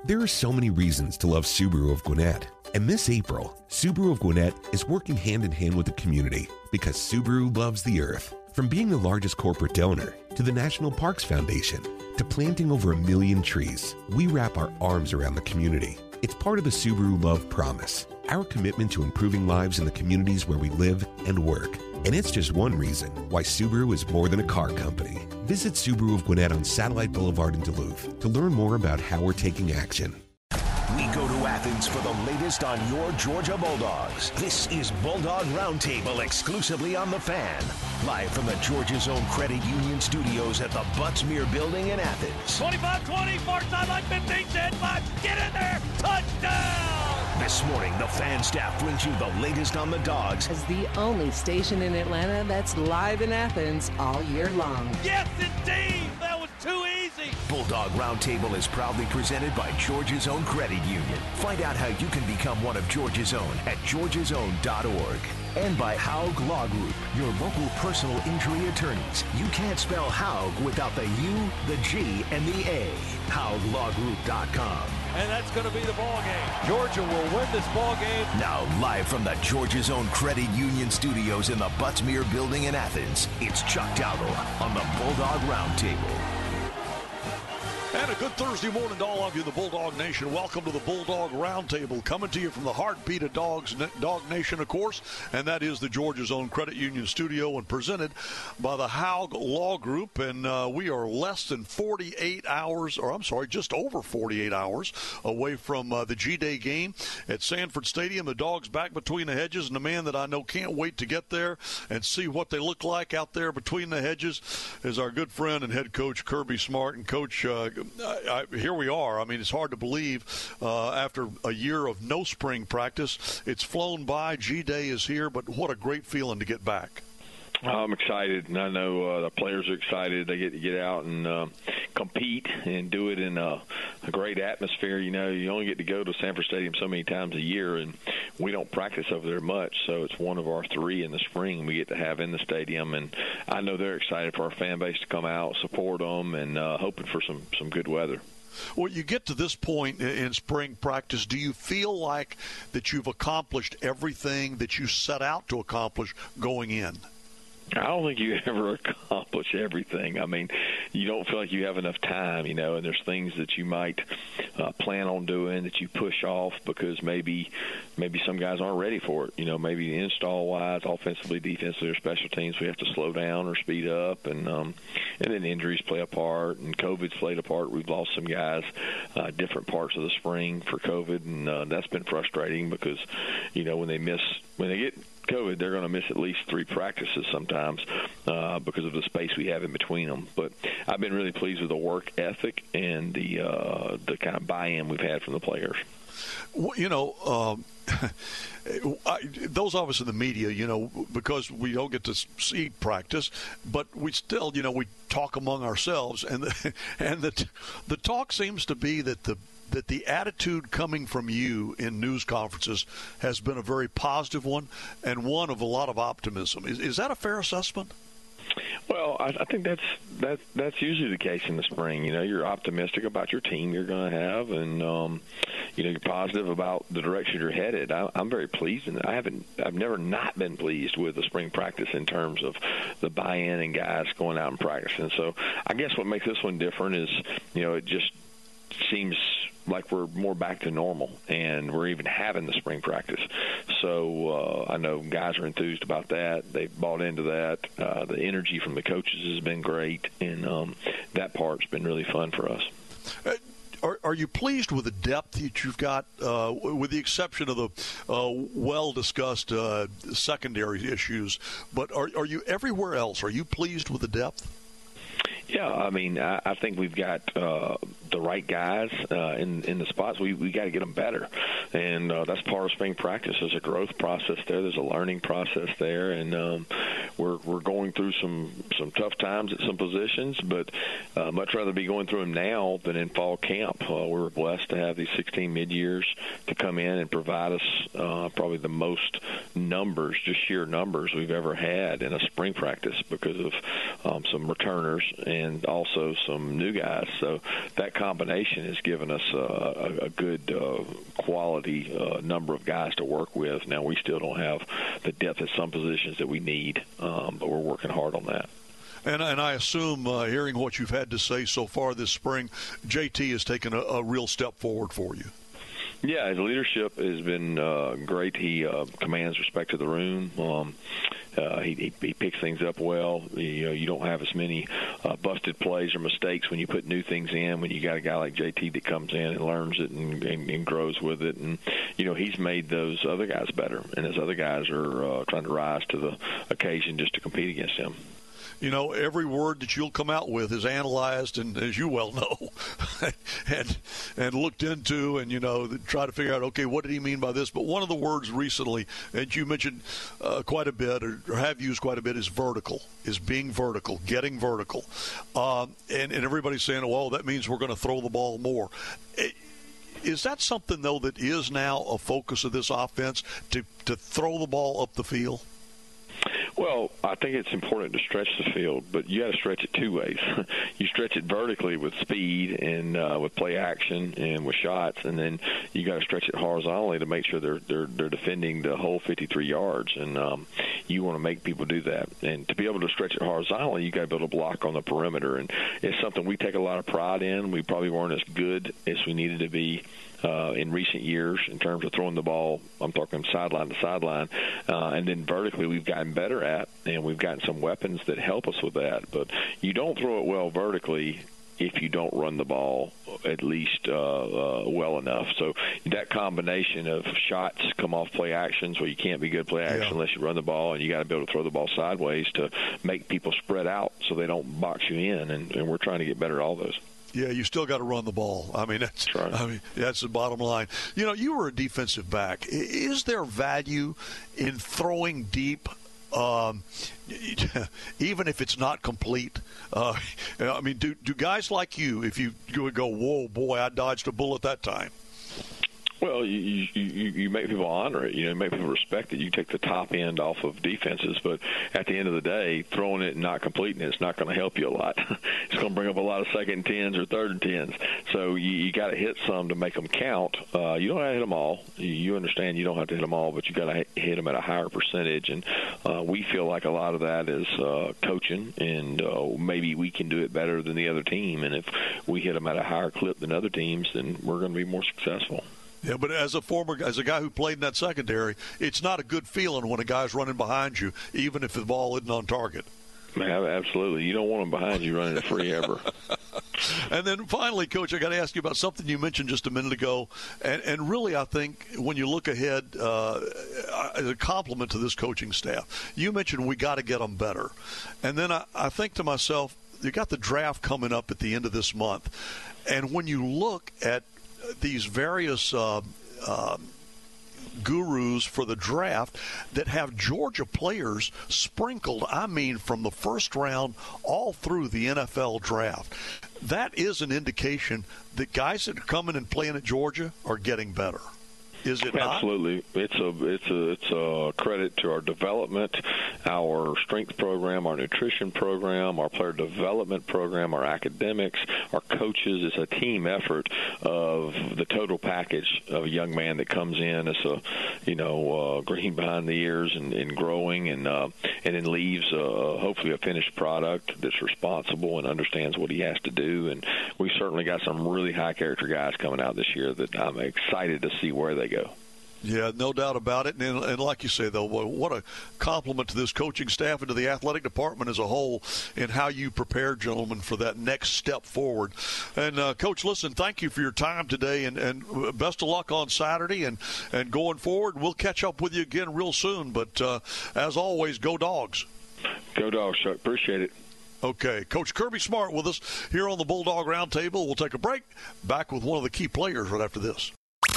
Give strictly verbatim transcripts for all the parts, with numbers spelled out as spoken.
There are so many reasons to love Subaru of Gwinnett. And this April, Subaru of Gwinnett is working hand in hand with the community because Subaru loves the earth. From being the largest corporate donor to the National Parks Foundation to planting over a million trees, we wrap our arms around the community. It's part of the Subaru Love Promise, our commitment to improving lives in the communities where we live and work. And it's just one reason why Subaru is more than a car company. Visit Subaru of Gwinnett on Satellite Boulevard in Duluth to learn more about how we're taking action. We go to Athens for the latest on your Georgia Bulldogs. This is Bulldog Roundtable exclusively on The Fan. Live from the Georgia's own Credit Union studios at the Butts-Mehre Building in Athens. twenty-five twenty, far sideline, fifteen, ten, five, get in there, touchdown! This morning, the Fan staff brings you the latest on the Dogs. As the only station in Atlanta that's live in Athens all year long. Yes, indeed! That was too easy! Bulldog Roundtable is proudly presented by Georgia's own Credit Union. Find out how you can become one of Georgia's own at georgias own dot org. And by Haug Law Group, your local personal injury attorneys. You can't spell Haug without the U, the G, and the A. haug law group dot com. And that's going to be the ball game. Georgia will win this ball game. Now, live from the Georgia's own Credit Union studios in the Butts-Mehre Building in Athens, it's Chuck Dowdle on the Bulldog Roundtable. And a good Thursday morning to all of you, the Bulldog Nation. Welcome to the Bulldog Roundtable, coming to you from the heartbeat of Dogs, Dog Nation, of course, and that is the Georgia's own Credit Union studio and presented by the Haug Law Group. And uh, we are less than forty-eight hours, or I'm sorry, just over forty-eight hours away from uh, the G-Day game at Sanford Stadium. The Dogs back between the hedges, and the man that I know can't wait to get there and see what they look like out there between the hedges is our good friend and head coach Kirby Smart. And Coach, uh, I, I, here we are. I mean, it's hard to believe uh, after a year of no spring practice. It's flown by. G-Day is here, but what a great feeling to get back. I'm excited, and I know uh, the players are excited. They get to get out and uh, compete and do it in a, a great atmosphere. You know, you only get to go to Sanford Stadium so many times a year, and we don't practice over there much, so it's one of our three in the spring we get to have in the stadium. And I know they're excited for our fan base to come out, support them, and uh, hoping for some, some good weather. Well, you get to this point in spring practice, do you feel like that you've accomplished everything that you set out to accomplish going in? I don't think you ever accomplish everything. I mean, you don't feel like you have enough time, you know, and there's things that you might uh, plan on doing that you push off because maybe maybe some guys aren't ready for it. You know, maybe install-wise, offensively, defensively, or special teams, we have to slow down or speed up. And um, and then injuries play a part, and COVID's played a part. We've lost some guys uh, different parts of the spring for COVID, and uh, that's been frustrating because, you know, when they miss, when they get COVID, they're going to miss at least three practices sometimes uh, because of the space we have in between them. But I've been really pleased with the work ethic and the uh, the kind of buy-in we've had from the players. Well, you know, um, I, those of us in the media, you know, because we don't get to see practice, but we still, you know, we talk among ourselves, and the, and the the talk seems to be that the that the attitude coming from you in news conferences has been a very positive one and one of a lot of optimism. Is, is that a fair assessment? Well, I, I think that's that's that's usually the case in the spring. You know, you're optimistic about your team you're going to have, and um, you know, you're positive about the direction you're headed. I, I'm very pleased, and I haven't, I've never not been pleased with the spring practice in terms of the buy-in and guys going out and practicing. So, I guess what makes this one different is, you know, it just seems like we're more back to normal, and we're even having the spring practice. So uh, I know guys are enthused about that. They've bought into that. Uh, the energy from the coaches has been great, and um, that part's been really fun for us. Uh, Are, are you pleased with the depth that you've got, uh, with the exception of the uh, well-discussed uh, secondary issues? But are, are you everywhere else? Are you pleased with the depth? Yeah, I mean, I, I think we've got uh, the right guys uh, in in the spots. We we got to get them better, and uh, that's part of spring practice. There's a growth process there. There's a learning process there, and um, we're we're going through some some tough times at some positions, but uh, much rather be going through them now than in fall camp. Uh, we were blessed to have these sixteen mid-years to come in and provide us uh, probably the most numbers, just sheer numbers we've ever had in a spring practice because of um, some returners and also some new guys. So that combination has given us uh, a, a good uh, quality uh, number of guys to work with. Now, we still don't have the depth at some positions that we need, um, but we're working hard on that. And, and I assume, uh, hearing what you've had to say so far this spring, J T has taken a, a real step forward for you. Yeah, his leadership has been uh, great. He uh, commands respect to the room. Um, uh, he, he, he picks things up well. You know, you don't have as many uh, busted plays or mistakes when you put new things in. When you got a guy like J T that comes in and learns it and, and, and grows with it, and you know, he's made those other guys better, and his other guys are uh, trying to rise to the occasion just to compete against him. You know, every word that you'll come out with is analyzed and, as you well know, and and looked into, and, you know, try to figure out, okay, what did he mean by this? But one of the words recently, and you mentioned uh, quite a bit, or, or have used quite a bit, is vertical, is being vertical, getting vertical. Um, and, and everybody's saying, well, that means we're going to throw the ball more. It, Is that something, though, that is now a focus of this offense, to, to throw the ball up the field? Well, I think it's important to stretch the field, but you got to stretch it two ways. You stretch it vertically with speed and uh, with play action and with shots, and then you got to stretch it horizontally to make sure they're they're, they're defending the whole fifty-three yards. And um, you want to make people do that. And to be able to stretch it horizontally, you got to be able to block on the perimeter. And it's something we take a lot of pride in. We probably weren't as good as we needed to be Uh, in recent years in terms of throwing the ball. I'm talking sideline to sideline. Uh, and then vertically we've gotten better at, and we've gotten some weapons that help us with that. But you don't throw it well vertically if you don't run the ball at least uh, uh, well enough. So that combination of shots come off play actions where you can't be good play action yeah. unless you run the ball, and you got to be able to throw the ball sideways to make people spread out so they don't box you in. And, and we're trying to get better at all those. Yeah, you still got to run the ball. I mean, that's, that's right. I mean, that's the bottom line. You know, you were a defensive back. Is there value in throwing deep, um, even if it's not complete? Uh, I mean, do do guys like you, if you would go, whoa, boy, I dodged a bullet that time? Well, you, you you make people honor it. You know, you make people respect it. You take the top end off of defenses, but at the end of the day, throwing it and not completing it is not going to help you a lot. It's going to bring up a lot of second and tens or third and tens. So you, you got to hit some to make them count. Uh, you don't have to hit them all. You, you understand you don't have to hit them all, but you got to hit them at a higher percentage. And uh, we feel like a lot of that is uh, coaching, and uh, maybe we can do it better than the other team. And if we hit them at a higher clip than other teams, then we're going to be more successful. Yeah, but as a former, as a guy who played in that secondary, it's not a good feeling when a guy's running behind you, even if the ball isn't on target. Man, absolutely. You don't want them behind you running it free ever. And then finally, Coach, I got to ask you about something you mentioned just a minute ago. And, and really, I think when you look ahead, uh, as a compliment to this coaching staff, you mentioned we got to get them better. And then I, I think to myself, you got the draft coming up at the end of this month. And when you look at these various uh, uh, gurus for the draft that have Georgia players sprinkled, I mean, from the first round all through the N F L draft, that is an indication that guys that are coming and playing at Georgia are getting better. Is it not? Absolutely. It's a it's a it's a credit to our development, our strength program, our nutrition program, our player development program, our academics, our coaches. It's a team effort of the total package of a young man that comes in as a, you know, uh, green behind the ears and, and growing, and uh, and then leaves uh, hopefully a finished product that's responsible and understands what he has to do. And we certainly got some really high character guys coming out this year that I'm excited to see where they go. Yeah, no doubt about it. And, and like you say, though, what a compliment to this coaching staff and to the athletic department as a whole in how you prepare, gentlemen, for that next step forward. And, uh, Coach, listen, thank you for your time today, and, and best of luck on Saturday. And, and going forward, we'll catch up with you again real soon. But, uh, as always, go Dogs. Go Dogs, Chuck. Appreciate it. Okay, Coach Kirby Smart with us here on the Bulldog Roundtable. We'll take a break. Back with one of the key players right after this.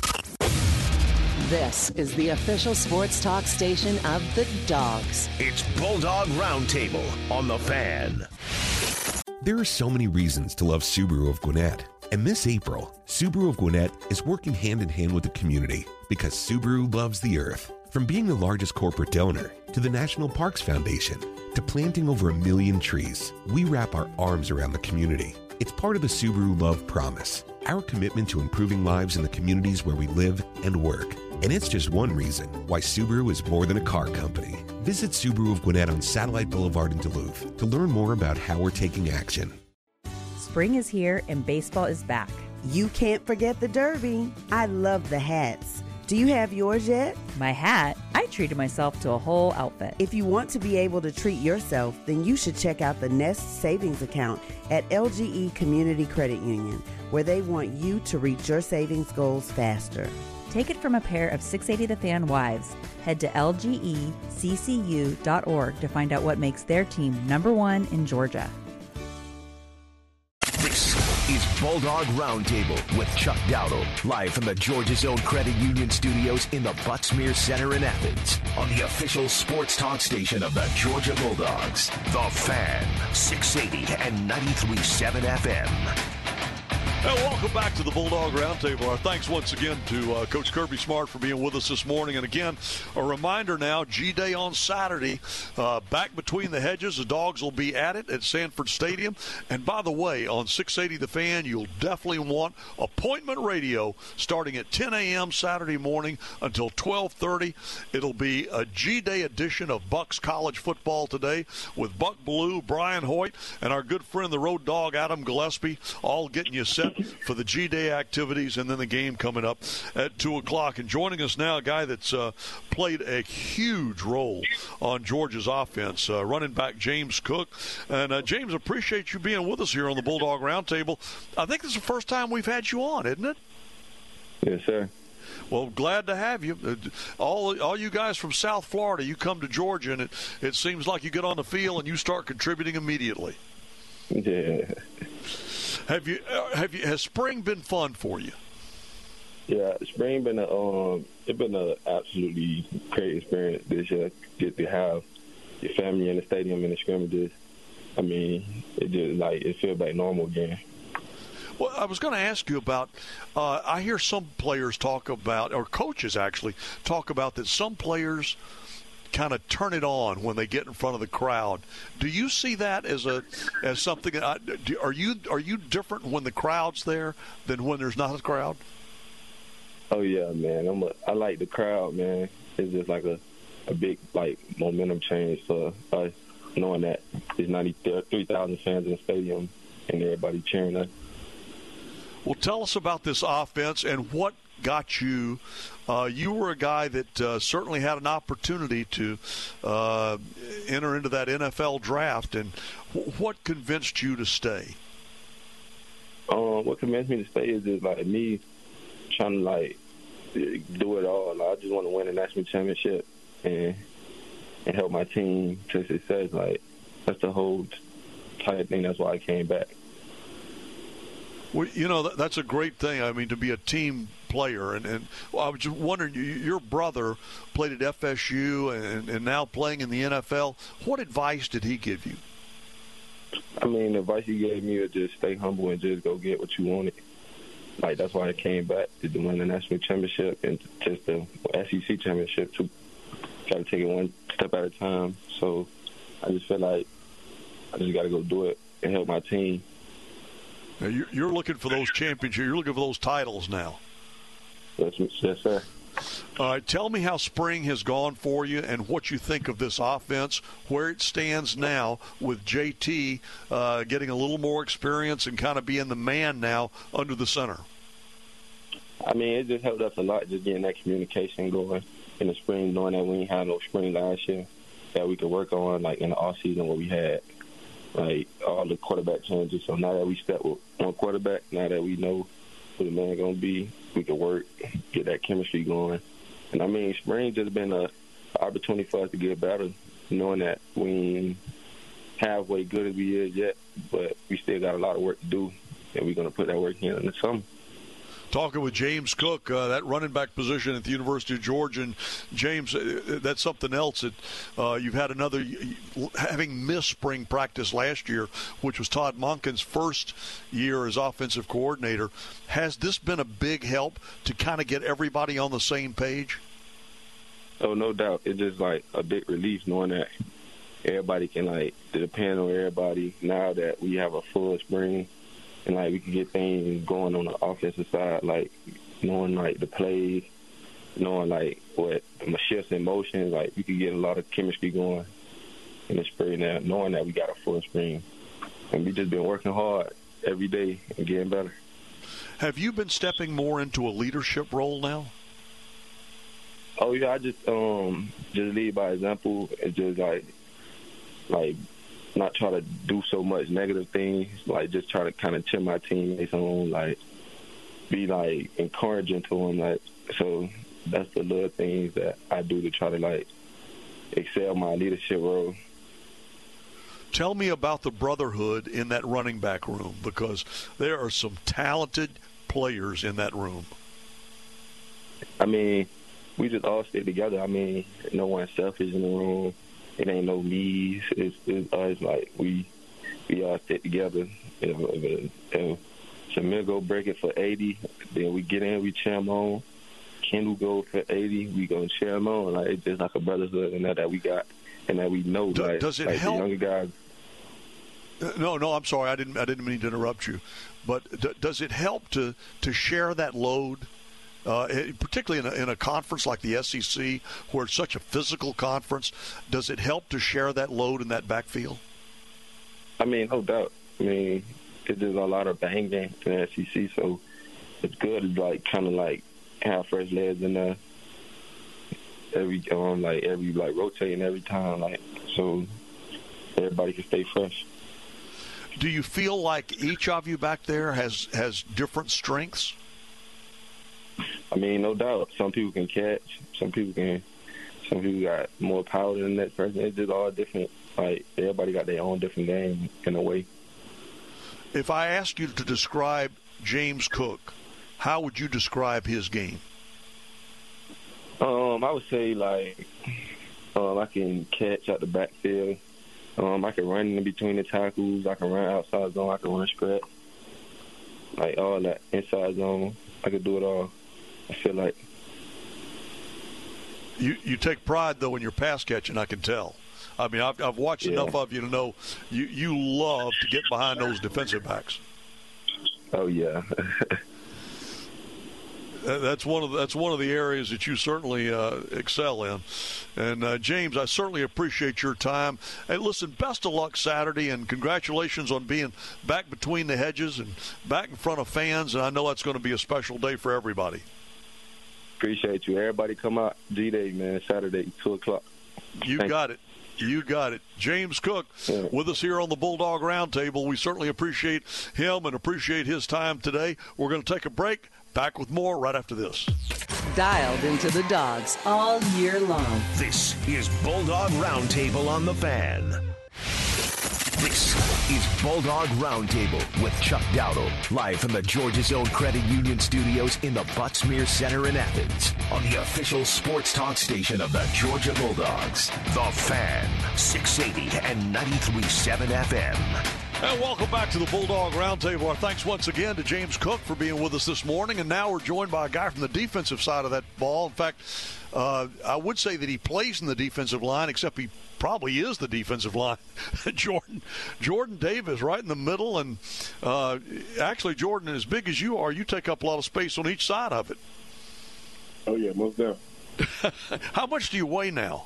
This is the official sports talk station of the Dogs. It's Bulldog Roundtable on The Fan. There are so many reasons to love Subaru of Gwinnett. And this April, Subaru of Gwinnett is working hand in hand with the community because Subaru loves the earth. From being the largest corporate donor to the National Parks Foundation to planting over a million trees, we wrap our arms around the community. It's part of the Subaru Love Promise, our commitment to improving lives in the communities where we live and work. And it's just one reason why Subaru is more than a car company. Visit Subaru of Gwinnett on Satellite Boulevard in Duluth to learn more about how we're taking action. Spring is here and baseball is back. You can't forget the Derby. I love the hats. Do you have yours yet? My hat? I treated myself to a whole outfit. If you want to be able to treat yourself, then you should check out the Nest Savings Account at L G E Community Credit Union, where they want you to reach your savings goals faster. Take it from a pair of six eighty The Fan wives. Head to L G E C C U dot org to find out what makes their team number one in Georgia. This is Bulldog Roundtable with Chuck Dowdle, live from the Georgia's Own Credit Union studios in the Butts-Mehre Center in Athens, on the official sports talk station of the Georgia Bulldogs, The Fan, six eighty and ninety-three point seven F M. Hey, welcome back to the Bulldog Roundtable. Our thanks once again to uh, Coach Kirby Smart for being with us this morning. And again, a reminder now, G-Day on Saturday, uh, back between the hedges. The Dogs will be at it at Sanford Stadium. And by the way, on six eighty The Fan, you'll definitely want appointment radio starting at ten a.m. Saturday morning until twelve thirty. It'll be a G-Day edition of Bucks College football today with Buck Blue, Brian Hoyt, and our good friend, the Road Dog, Adam Gillespie, all getting you set for the G-Day activities and then the game coming up at two o'clock. And joining us now, a guy that's uh, played a huge role on Georgia's offense, uh, running back James Cook. And, uh, James, appreciate you being with us here on the Bulldog Roundtable. I think this is the first time we've had you on, isn't it? Yes, sir. Well, glad to have you. All all you guys from South Florida, you come to Georgia, and it, it seems like you get on the field and you start contributing immediately. Yeah. Have you have you has spring been fun for you? Yeah, spring been a um it's been an absolutely great experience this year. Get to have your family in the stadium in the scrimmages. I mean, it just like it feels like normal again. Well, I was going to ask you about. Uh, I hear some players talk about, or coaches actually talk about that. Some players kind of turn it on when they get in front of the crowd. Do you see that as a as something? Uh, do, are you are you different when the crowd's there than when there's not a crowd? Oh yeah, man. I'm a, I like the crowd, man. It's just like a a big like momentum change for us, knowing that there's ninety-three thousand fans in the stadium and everybody cheering us. Well, tell us about this offense and what got you. Uh, you were a guy that uh, certainly had an opportunity to uh, enter into that N F L draft. And w- what convinced you to stay? Um, what convinced me to stay is just like me trying to like do it all. Like, I just want to win a national championship and and help my team to success. Like that's the whole type thing. That's why I came back. Well, you know, that's a great thing. I mean, to be a team player. And, and well, I was just wondering, you, your brother played at F S U and, and now playing in the N F L. What advice did he give you? I mean, the advice he gave me was just stay humble and just go get what you wanted. Like, that's why I came back to win the national championship and just the S E C championship, too. Got to take it one step at a time. So I just feel like I just got to go do it and help my team. Now you're looking for those championships. You're looking for those titles now. Yes, yes, sir. All right, tell me how spring has gone for you and what you think of this offense, where it stands now with J T uh, getting a little more experience and kind of being the man now under the center. I mean, it just helped us a lot just getting that communication going in the spring, knowing that we didn't have no spring last year that we could work on, like in the off season what we had. Like all the quarterback changes. So now that we step with one quarterback, now that we know who the man going to be, we can work, get that chemistry going. And, I mean, spring just been an opportunity for us to get better, knowing that we ain't halfway good as we is yet, but we still got a lot of work to do, and we're going to put that work in in the summer. Talking with James Cook, uh, that running back position at the University of Georgia. And James, uh, that's something else that uh, you've had another, having missed spring practice last year, which was Todd Monken's first year as offensive coordinator. Has this been a big help to kind of get everybody on the same page? Oh, no doubt. It's just like a big relief knowing that everybody can, like, depend on everybody now that we have a full spring. and like we can get things going on the offensive side, like knowing like the plays, knowing like what the shifts in motion, like we can get a lot of chemistry going in the spring now, knowing that we got a full spring. And we just been working hard every day and getting better. Have you been stepping more into a leadership role now? Oh yeah, I just um just lead by example and just like like not try to do so much negative things, like just try to kind of cheer my teammates on, like be like encouraging to them, like so that's the little things that I do to try to like excel my leadership role. Tell me about the brotherhood in that running back room, because there are some talented players in that room. I mean, we just all stay together. I mean, no one's selfish in the room. It ain't no me's. It's, it's always like we we all stay together. If, if, if Shamir go break it for eighty, then we get in, we cheer him on. Kendall go for eighty, we go cheer him on. Like, it's just like a brotherhood and that, that we got and that we know. Do, like, does it like help? The younger guys. No, no, I'm sorry. I didn't. I didn't mean to interrupt you. But d- does it help to, to share that load, uh, particularly in a, in a conference like the S E C, where it's such a physical conference? Does it help to share that load in that backfield? I mean, no doubt. I mean, it's just a lot of banging in the S E C, so it's good to like kind of like have fresh legs in there every um like every like rotating every time, like so everybody can stay fresh. Do you feel like each of you back there has, has different strengths? I mean, no doubt. Some people can catch. Some people can. Some people got more power than the next person. It's just all different. Like, everybody got their own different game in a way. If I asked you to describe James Cook, how would you describe his game? Um, I would say, like, um, I can catch out the backfield. Um, I can run in between the tackles. I can run outside zone. I can run scratch. Like, all that inside zone. I can do it all. I feel like. You you take pride, though, in your pass catching, I can tell. I mean, I've, I've watched yeah. enough of you to know you, you love to get behind those defensive backs. Oh, yeah. That's one of the, that's one of the areas that you certainly uh, excel in. And, uh, James, I certainly appreciate your time. Hey, listen, best of luck Saturday, and congratulations on being back between the hedges and back in front of fans. And I know that's going to be a special day for everybody. Appreciate you. Everybody come out G-Day, man, Saturday, two o'clock. You Thank got it. You got it. James Cook yeah. with us here on the Bulldog Roundtable. We certainly appreciate him and appreciate his time today. We're going to take a break. Back with more right after this. Dialed into the Dogs all year long. This is Bulldog Roundtable on the Fan. This is Bulldog Roundtable with Chuck Dowdle, live from the Georgia's Own Credit Union studios in the Butts-Mehre Center in Athens, on the official sports talk station of the Georgia Bulldogs, The Fan, six eighty and ninety-three point seven F M. And welcome back to the Bulldog Roundtable. Our thanks once again to James Cook for being with us this morning. And now we're joined by a guy from the defensive side of that ball. In fact, uh, I would say that he plays in the defensive line, except he probably is the defensive line. Jordan Jordan Davis right in the middle. And uh, actually, Jordan, as big as you are, you take up a lot of space on each side of it. Oh, yeah, most definitely. How much do you weigh now?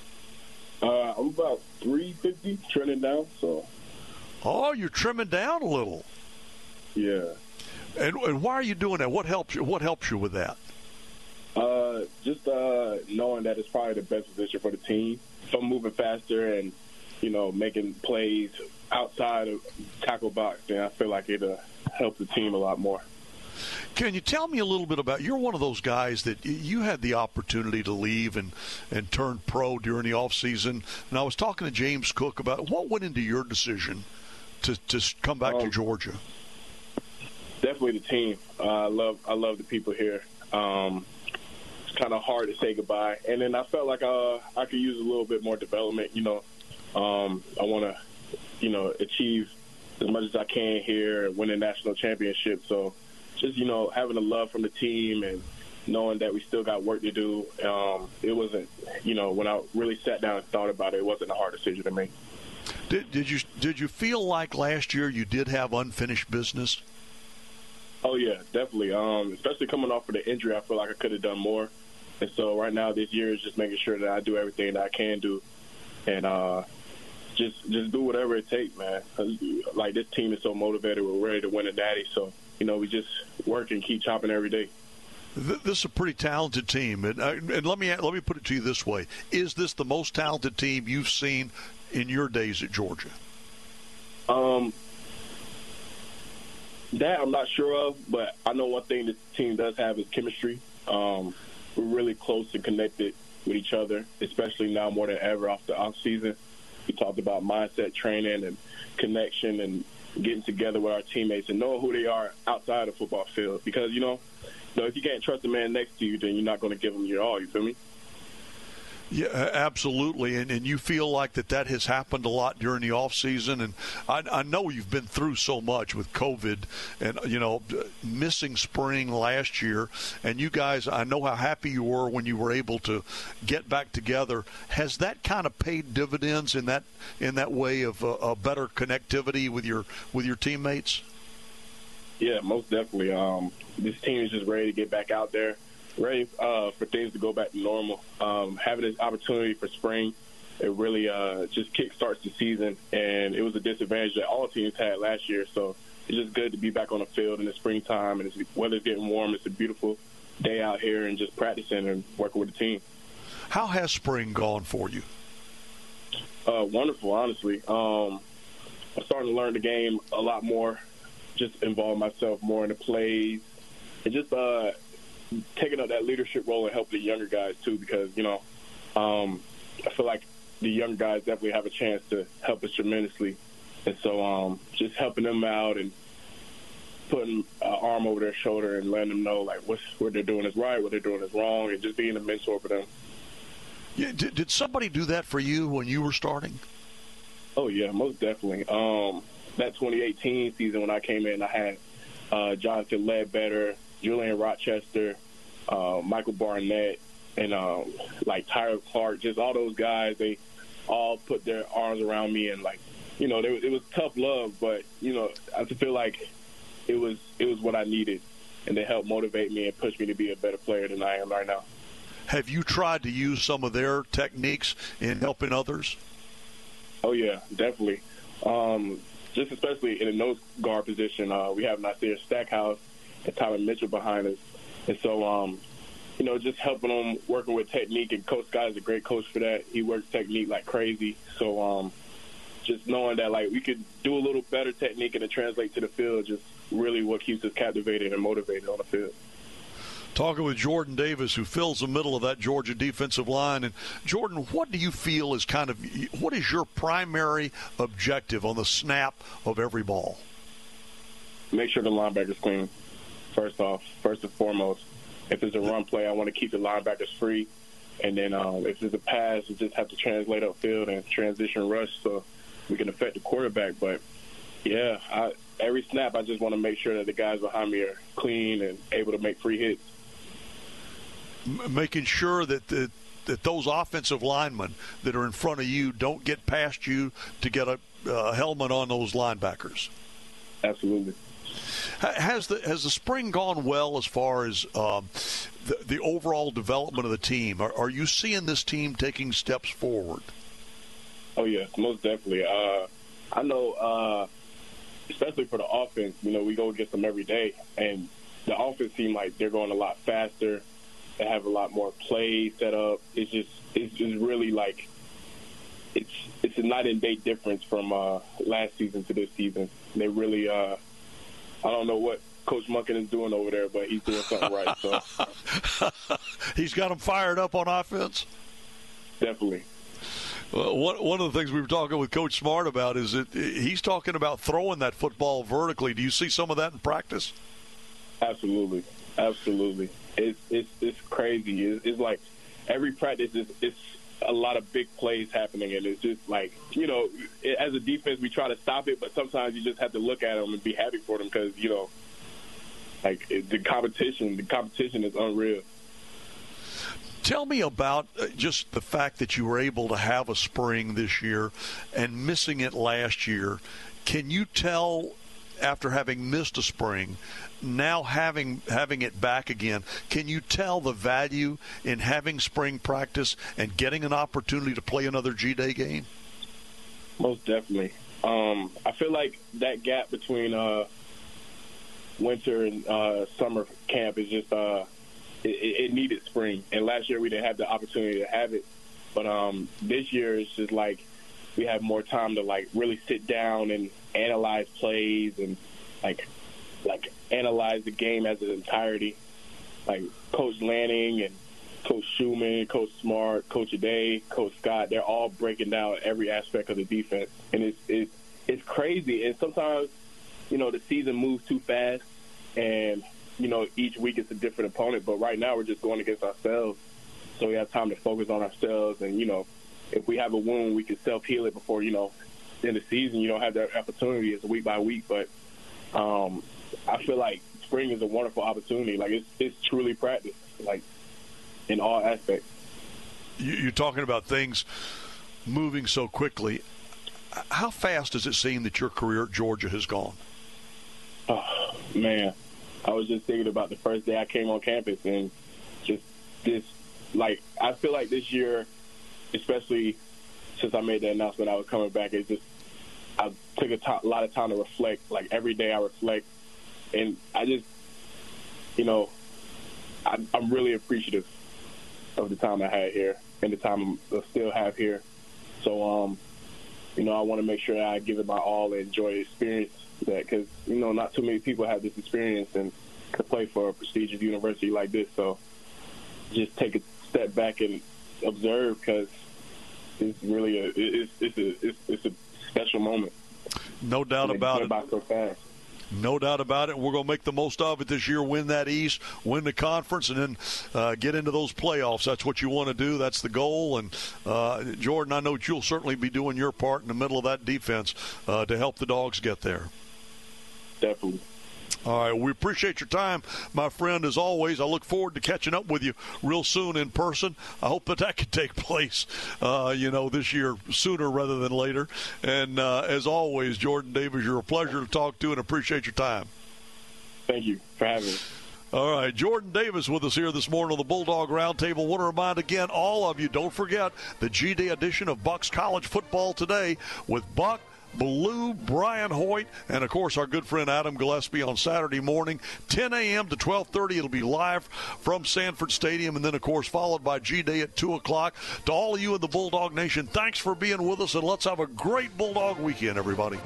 Uh, I'm about three fifty, trending down, so... Oh, you're trimming down a little. Yeah. And, and why are you doing that? What helps you? What helps you with that? Uh, just uh, knowing that it's probably the best position for the team. If I'm moving faster and, you know, making plays outside of tackle box, then I feel like it'll help the team a lot more. Can you tell me a little bit about, you're one of those guys that you had the opportunity to leave and, and turn pro during the offseason. And I was talking to James Cook about what went into your decision to, to come back um, to Georgia. Definitely the team. Uh, I love I love the people here. Um, it's kind of hard to say goodbye. And then I felt like uh, I could use a little bit more development. You know, um, I want to, you know, achieve as much as I can here, win a national championship. So just, you know, having a love from the team and knowing that we still got work to do. Um, it wasn't, you know, when I really sat down and thought about it, it wasn't a hard decision to make. Did, did you did you feel like last year you did have unfinished business? Oh yeah, definitely. Um, especially coming off of the injury, I feel like I could have done more. And so right now, this year is just making sure that I do everything that I can do, and uh, just just do whatever it takes, man. Like, this team is so motivated, we're ready to win a natty. So you know, we just work and keep chopping every day. This is a pretty talented team, and, uh, and let me let me put it to you this way: is this the most talented team you've seen in your days at Georgia? Um, that I'm not sure of, but I know one thing this team does have is chemistry. Um, we're really close and connected with each other, especially now more than ever off the off season. We talked about mindset training and connection and getting together with our teammates and knowing who they are outside the football field. Because, you know, you know if you can't trust the man next to you, then you're not going to give him your all. You feel me? Yeah, absolutely, and and you feel like that that has happened a lot during the off season, and I, I know you've been through so much with COVID, and you know missing spring last year, and you guys, I know how happy you were when you were able to get back together. Has that kind of paid dividends in that in that way of uh, a better connectivity with your with your teammates? Yeah, most definitely. Um, this team is just ready to get back out there. Ready uh, for things to go back to normal. Um, having this opportunity for spring, it really uh, just kickstarts the season, and it was a disadvantage that all teams had last year. So it's just good to be back on the field in the springtime, and it's, weather's getting warm. It's a beautiful day out here, and just practicing and working with the team. How has spring gone for you? Uh, wonderful, honestly. Um, I'm starting to learn the game a lot more, just involve myself more in the plays, and just uh, – taking up that leadership role and helping the younger guys too, because you know um, I feel like the young guys definitely have a chance to help us tremendously, and so um, just helping them out and putting an arm over their shoulder and letting them know like what's, what they're doing is right, what they're doing is wrong, and just being a mentor for them. Yeah, did, did somebody do that for you when you were starting? Oh yeah, most definitely. Um, that twenty eighteen season when I came in, I had uh, Jonathan Ledbetter, Julian Rochester, uh, Michael Barnett, and um, like Tyler Clark, just all those guys, they all put their arms around me, and like, you know, they, it was tough love, but you know, I feel like it was it was what I needed, and they helped motivate me and push me to be a better player than I am right now. Have you tried to use some of their techniques in helping others? Oh yeah, definitely. Um, just especially in the nose guard position, uh, we have Nasir Stackhouse and Tyler Mitchell behind us. And so, um, you know, just helping them, working with technique. And Coach Scott is a great coach for that. He works technique like crazy. So um, just knowing that, like, we could do a little better technique and it translate to the field, just really what keeps us captivated and motivated on the field. Talking with Jordan Davis, who fills the middle of that Georgia defensive line. And, Jordan, what do you feel is kind of – what is your primary objective on the snap of every ball? Make sure the linebacker's clean. First off, first and foremost, if it's a run play, I want to keep the linebackers free. And then um, if it's a pass, we just have to translate upfield and transition rush so we can affect the quarterback. But, yeah, I, every snap I just want to make sure that the guys behind me are clean and able to make free hits. Making sure that the, that those offensive linemen that are in front of you don't get past you to get a uh, helmet on those linebackers. Absolutely. Has the has the spring gone well as far as um, the, the overall development of the team? Are, are you seeing this team taking steps forward? Oh, yeah, most definitely. Uh, I know, uh, especially for the offense, you know, we go against them every day, and the offense seems like they're going a lot faster. They have a lot more plays set up. It's just it's just really like it's it's a night and day difference from uh, last season to this season. They really uh, – I don't know what Coach Munkin is doing over there, but he's doing something right. So he's got them fired up on offense? Definitely. Well, one, one of the things we were talking with Coach Smart about is that he's talking about throwing that football vertically. Do you see some of that in practice? Absolutely. Absolutely. It's, it's, it's crazy. It's, it's like every practice is it's a lot of big plays happening, and it's just like, you know, as a defense, we try to stop it, but sometimes you just have to look at them and be happy for them because, you know, like the competition, the competition is unreal. Tell me about just the fact that you were able to have a spring this year and missing it last year. Can you tell, after having missed a spring, now having having it back again, can you tell the value in having spring practice and getting an opportunity to play another G-Day game? Most definitely. Um, I feel like that gap between uh, winter and uh, summer camp is just uh, it, it needed spring. And last year we didn't have the opportunity to have it. But um, this year it's just like we have more time to like really sit down and analyze plays and like like analyze the game as an entirety. Like Coach Lanning and Coach Schumann, Coach Smart, Coach Aday, Coach Scott, they're all breaking down every aspect of the defense. And it's, it's, it's crazy. And sometimes, you know, the season moves too fast and, you know, each week it's a different opponent. But right now we're just going against ourselves. So we have time to focus on ourselves. And, you know, if we have a wound, we can self-heal it before, you know, in the season. You don't have that opportunity. It's week by week. But um, I feel like spring is a wonderful opportunity. Like, it's, it's truly practice. Like, in all aspects. You're talking about things moving so quickly. How fast does it seem that your career at Georgia has gone? Oh, man. I was just thinking about the first day I came on campus and just this, like, I feel like this year, especially since I made the announcement I was coming back, it's just, I took a to- lot of time to reflect. Like, every day I reflect. And I just, you know, I, I'm really appreciative of the time I had here and the time I still have here. So, um, you know, I want to make sure that I give it my all and enjoy the experience that, because, you know, not too many people have this experience and could play for a prestigious university like this. So just take a step back and observe, because it's really a, it's, it's a, it's, it's a special moment. No doubt about it. About so fast. No doubt about it. We're going to make the most of it this year, win that East, win the conference, and then uh, get into those playoffs. That's what you want to do. That's the goal. And, uh, Jordan, I know that you'll certainly be doing your part in the middle of that defense uh, to help the Dogs get there. Definitely. All right, we appreciate your time, my friend, as always. I look forward to catching up with you real soon in person. I hope that that can take place, uh, you know, this year sooner rather than later. And uh, as always, Jordan Davis, you're a pleasure to talk to and appreciate your time. Thank you for having me. All right, Jordan Davis with us here this morning on the Bulldog Roundtable. Want to remind again all of you, don't forget the G-Day edition of Bucks College Football today with Buck, Blue, Brian Hoyt, and, of course, our good friend Adam Gillespie on Saturday morning, ten a.m. to twelve thirty. It'll be live from Sanford Stadium, and then, of course, followed by G-Day at two o'clock. To all of you in the Bulldog Nation, thanks for being with us, and let's have a great Bulldog weekend, everybody.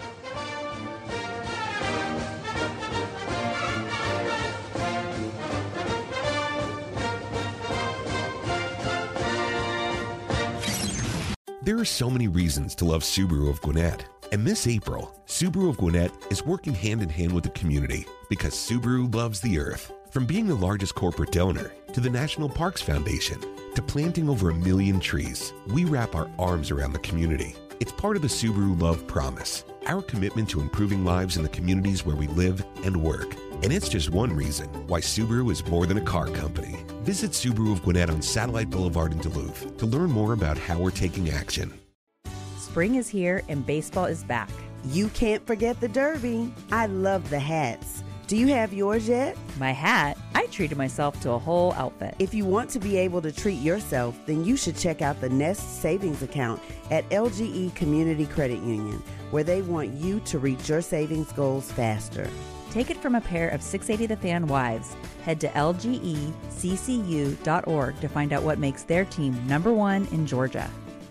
There are so many reasons to love Subaru of Gwinnett. And this April, Subaru of Gwinnett is working hand in hand with the community because Subaru loves the earth. From being the largest corporate donor to the National Parks Foundation to planting over a million trees, we wrap our arms around the community. It's part of the Subaru Love Promise, our commitment to improving lives in the communities where we live and work. And it's just one reason why Subaru is more than a car company. Visit Subaru of Gwinnett on Satellite Boulevard in Duluth to learn more about how we're taking action. Spring is here and baseball is back. You can't forget the Derby. I love the hats. Do you have yours yet? My hat? I treated myself to a whole outfit. If you want to be able to treat yourself, then you should check out the Nest Savings Account at L G E Community Credit Union, where they want you to reach your savings goals faster. Take it from a pair of six eighty The Fan wives. Head to L G E C C U dot org to find out what makes their team number one in Georgia.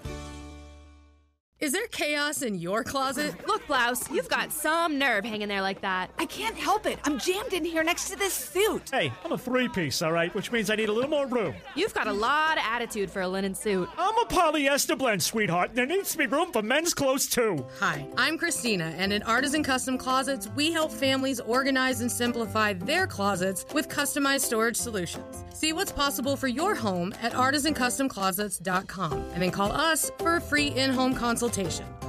Is there chaos in your closet? Look, Blouse, you've got some nerve hanging there like that. I can't help it. I'm jammed in here next to this suit. Hey, I'm a three-piece, all right, which means I need a little more room. You've got a lot of attitude for a linen suit. I'm a polyester blend, sweetheart. There needs to be room for men's clothes, too. Hi, I'm Christina, and at Artisan Custom Closets, we help families organize and simplify their closets with customized storage solutions. See what's possible for your home at artisan custom closets dot com, and then call us for a free in-home consultation.